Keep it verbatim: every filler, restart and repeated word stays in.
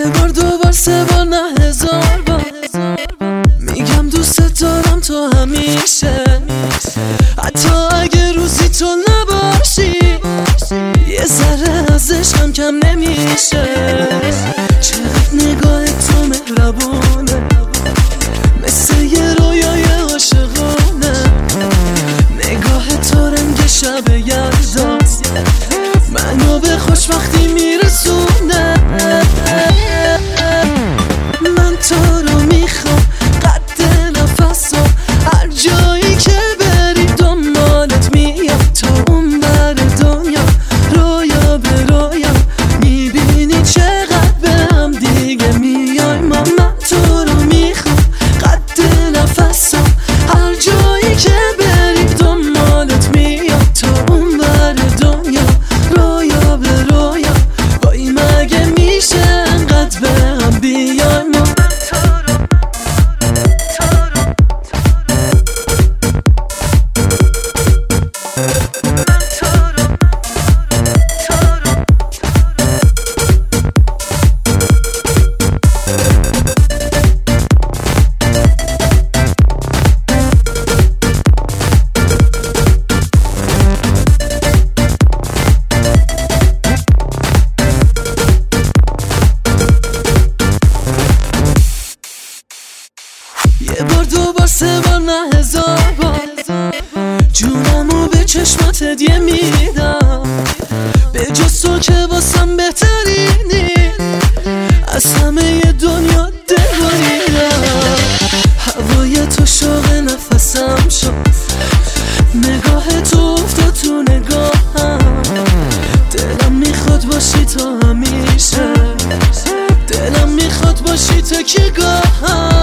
بار دو بار سه بار نه هزار بار میگم دوست دارم تو همیشه، حتی اگه روزی تو نباشی یه ذره از عشقم کم نمیشه. چقدر نگاه تو مهربونه، مثل یه رویای عاشقونه. نگاه تو رنگ شب یلدا منو به خوشبختی میرسونه. من تو رو میخوام قد نفسم، هر جایی که بری دنبالت میام. تو اون بر دنیا رویا به رویا میبینی چقدر به هم دیگه میای ما. من تو رو میخوام قد نفسم، هر جایی که بری دنبالت میام. تو اون بر دنیا رویا به رویا، وای مگه میشه انقدر به هم بیای ما. یه بار دو بار سه بار نه هزار بار جونمو به چشمات هدیه میدم، به جز تو که واسم بهترینی از همه دنیا دلبریدم. هوای تو شوق نفسم شد، نگاه تو افتاد تو نگاهم. دلم میخواد باشی تو همیشه، دلم میخواد باشی تو که گاهم.